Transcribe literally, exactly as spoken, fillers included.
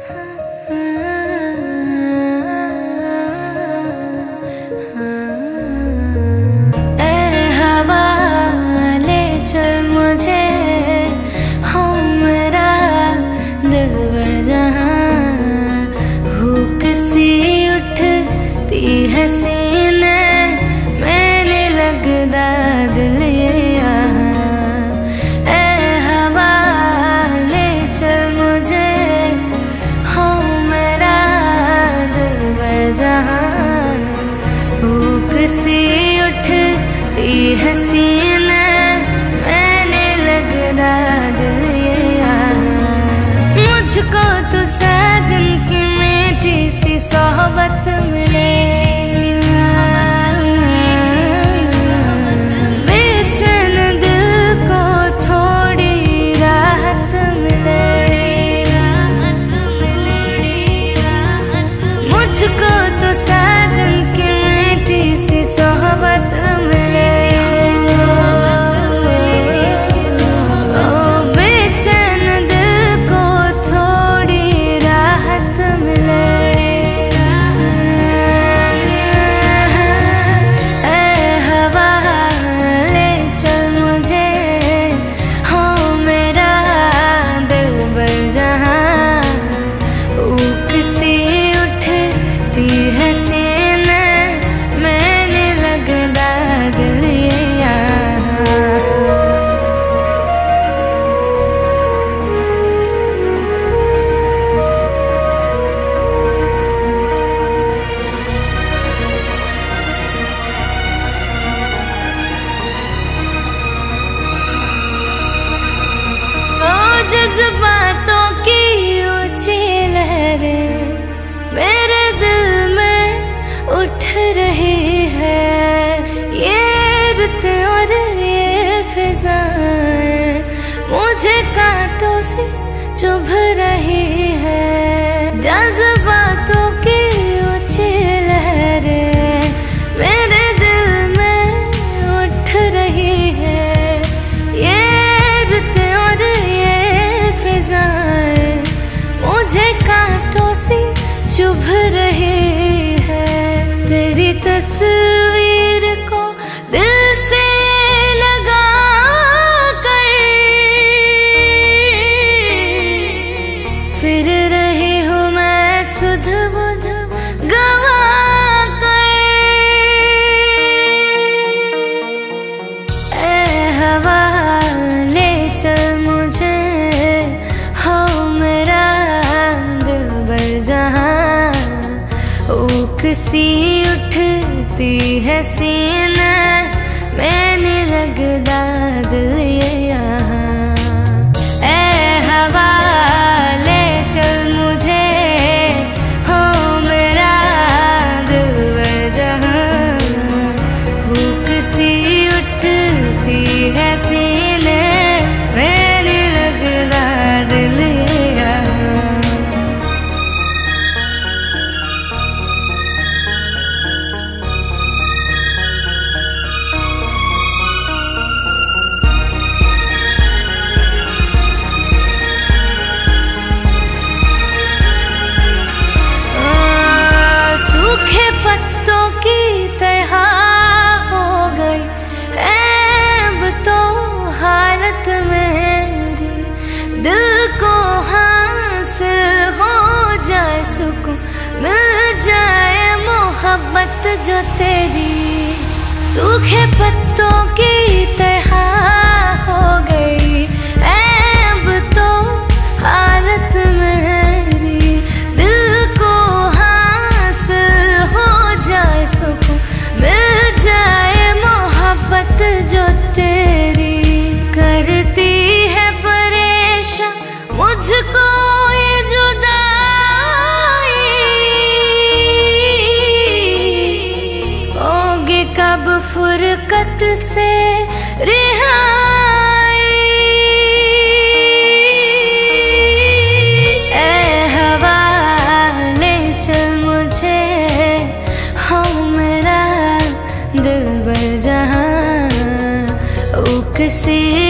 हसीने मैंने लगदा दिल यहाँ, ऐ हवा ले चल मुझे, हो मेरा दिलबर जहाँ। भूख सी उठती हसीने मैंने लगदा दिल यहाँ। मुझको तो साजन की मीठी सी सोहबत मिले, मुझको तो साजन की मीठी सी सोहबत मिले। ओ बेचैन दिल को थोड़ी राहत मिले। ऐ हवा ले चल मुझे, हो मेरा दिलबर जहाँ। ऊक सी हसीने मैंने लगदा दिल यहाँ। ओ जज्बातों की ऊंची लहरें मेरे दिल में उठ रही है। ये रुते और ये फिजाएं मुझे कांटों से चुभ रही है। जज्बातों की ऊंची लहरें मेरे दिल में उठ रही है। ये रुते और ये फिजाएं मुझे कांटों से चुभ रही है। तेरी तस्वीर को दिल से लगा कर फिर रही हूँ मैं सुध बुध गवा कर। ऐ हवा ले चल मुझे, हो मेरा दिलबर जहाँ। ऊक सी उठती है सीना मैंने लगदा दिल यहाँ। ऐ हवा ले चल मुझे, हो मेरा दिलबर जहाँ। ऊक सी उठती है सीने मैंने लगदा दिल यहाँ। पत्तों की तरह हो गई ऐब तो हालत मेरी। दिल को हासिल हो जाए सुकून, मिल जाए मोहब्बत जो तेरी। सूखे पत्तों की तरह हो गई ऐब तो हालत मेरी। दिल को मिल जाए मोहब्बत जो तेरी। करती है परेशान मुझको ये जुदाई, होगी कब फुरकत से रिहाई। ऐ हवा ले चल मुझे, हो मेरा दिलबर जहाँ। ऊक सी